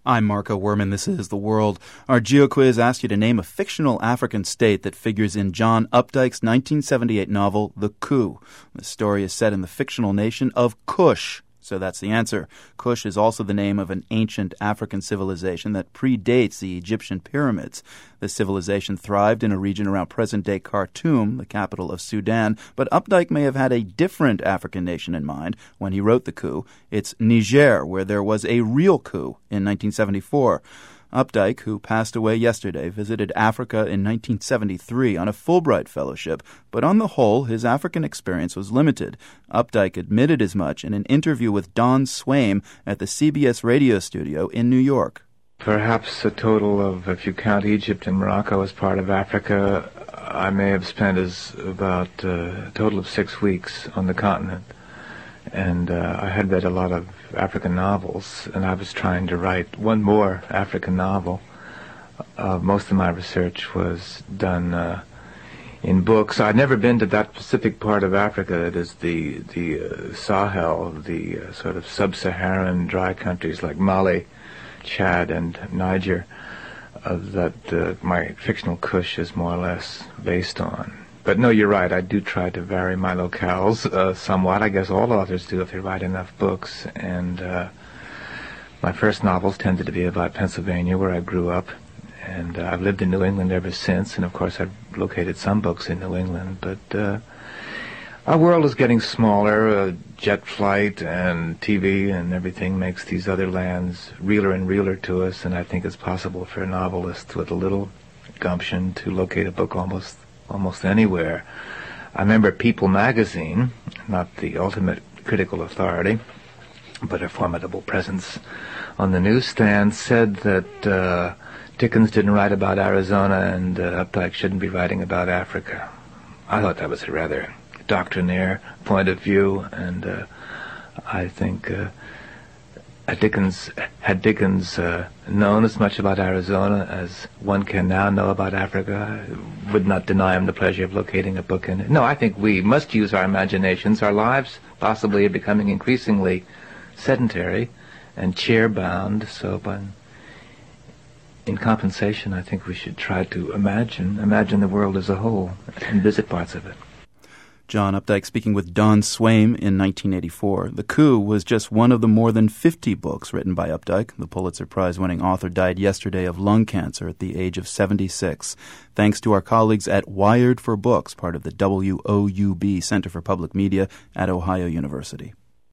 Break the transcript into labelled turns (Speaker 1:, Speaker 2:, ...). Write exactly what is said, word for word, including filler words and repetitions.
Speaker 1: I'm Marco Werman. This is The World. Our GeoQuiz asked you to name a fictional African state that figures in John Updike's nineteen seventy-eight novel, The Coup. The story is set in the fictional nation of Kush. So that's the answer. Kush is also the name of an ancient African civilization that predates the Egyptian pyramids. This civilization thrived in a region around present-day Khartoum, the capital of Sudan, but Updike may have had a different African nation in mind when he wrote The Coup. It's Niger, where there was a real coup in nineteen seventy-four. Updike, who passed away yesterday, visited Africa in nineteen seventy-three on a Fulbright fellowship, but on the whole, his African experience was limited. Updike admitted as much in an interview with Don Swaim at the C B S radio studio in New York.
Speaker 2: Perhaps a total of, if you count Egypt and Morocco as part of Africa, I may have spent as about uh, a total of six weeks on the continent. And uh, I had read a lot of African novels, and I was trying to write one more African novel. Uh, most of my research was done uh, in books. I'd never been to that specific part of Africa, that is the, the uh, Sahel, the uh, sort of sub-Saharan dry countries like Mali, Chad, and Niger, uh, that uh, my fictional Kush is more or less based on. But no, you're right. I do try to vary my locales uh, somewhat. I guess all authors do if they write enough books. And uh, my first novels tended to be about Pennsylvania, where I grew up. And uh, I've lived in New England ever since. And, of course, I've located some books in New England. But uh, our world is getting smaller. Uh, jet flight and T V and everything makes these other lands realer and realer to us. And I think it's possible for a novelist with a little gumption to locate a book almost almost anywhere. I remember People magazine, not the ultimate critical authority, but a formidable presence on the newsstand, said that uh, Dickens didn't write about Arizona and uh, Updike shouldn't be writing about Africa. I thought that was a rather doctrinaire point of view, and uh, I think uh, Dickens, had Dickens uh, known as much about Arizona as one can now know about Africa, I would not deny him the pleasure of locating a book in it. No, I think we must use our imaginations. Our lives possibly are becoming increasingly sedentary and chair-bound, so by, in compensation, I think we should try to imagine, imagine the world as a whole and visit parts of it.
Speaker 1: John Updike speaking with Don Swaim in nineteen eighty-four. The Coup was just one of the more than fifty books written by Updike. The Pulitzer Prize-winning author died yesterday of lung cancer at the age of seventy-six. Thanks to our colleagues at Wired for Books, part of the W O U B Center for Public Media at Ohio University.